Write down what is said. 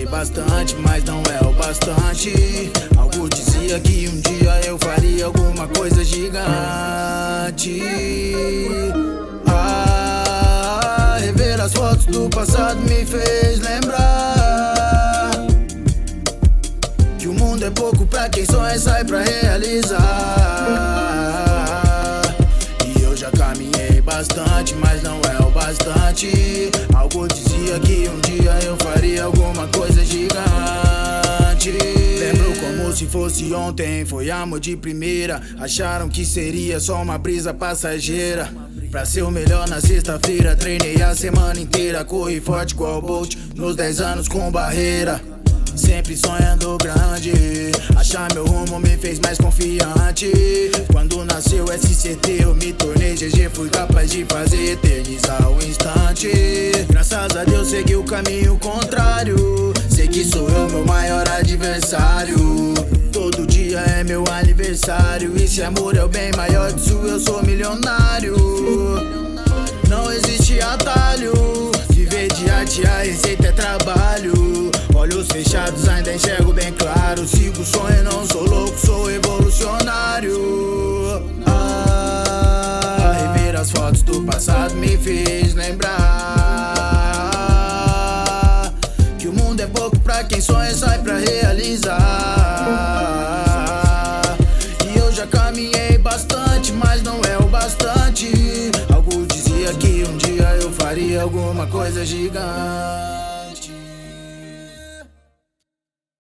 caminhei bastante, mas não é o bastante. Algo dizia que um dia eu faria alguma coisa gigante. Rever as fotos do passado me fez lembrar que o mundo é pouco pra quem sonha e sai pra realizar. E eu já caminhei bastante, mas não é o bastante. Algo dizia que um dia eu faria alguma coisa gigante. Lembro como se fosse ontem, foi amor de primeira. Acharam que seria só uma brisa passageira. Pra ser o melhor na sexta-feira, treinei a semana inteira. Corri forte igual Bolt, nos 10 anos com barreira. Sempre sonhando grande, achar meu rumo me fez mais confiante. Quando nasceu SCT eu me tornei GG, fui capaz de fazer eternizar o instante. Graças a Deus segui o caminho contrário, sei que sou eu meu maior adversário. Todo dia é meu aniversário, e se amor é o bem maior disso eu sou milionário. Não existe atalho, viver de arte a receita é trabalho. Olhos fechados ainda enxergo bem claro, sigo o sonho, não sou louco, sou revolucionário. Rever as fotos do passado me fez lembrar que o mundo é pouco pra quem sonha e sai pra realizar. E eu já caminhei bastante, mas não é o bastante. Algo dizia que um dia eu faria alguma coisa gigante.